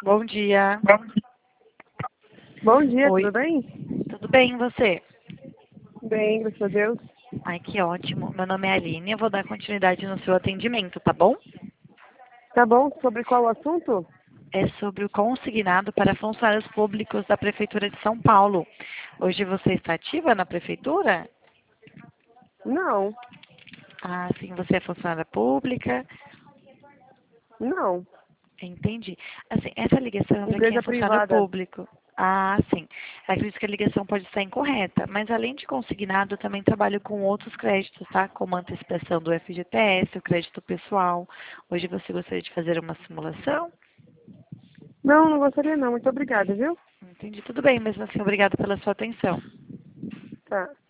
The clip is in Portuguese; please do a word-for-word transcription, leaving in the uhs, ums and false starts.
Bom dia. Bom dia, Oi. tudo bem? Tudo bem, e você? Bem, graças a Deus. Ai, que ótimo. Meu nome é Aline, eu vou dar continuidade no seu atendimento, tá bom? Tá bom, sobre qual assunto? É sobre o consignado para funcionários públicos da Prefeitura de São Paulo. Hoje você está ativa na Prefeitura? Não, Ah, sim, você é funcionária pública. não. Entendi. Assim, essa ligação é para quem é Empresa funcionário privada. público. Ah, sim. Acredito que a ligação pode estar incorreta, mas além de consignado, eu também trabalho com outros créditos, tá? Como a antecipação do F G T S, o crédito pessoal. Hoje você gostaria de fazer uma simulação? Não, não gostaria não. Muito obrigada, viu? Entendi. Tudo bem, mesmo assim, obrigada pela sua atenção. Tá.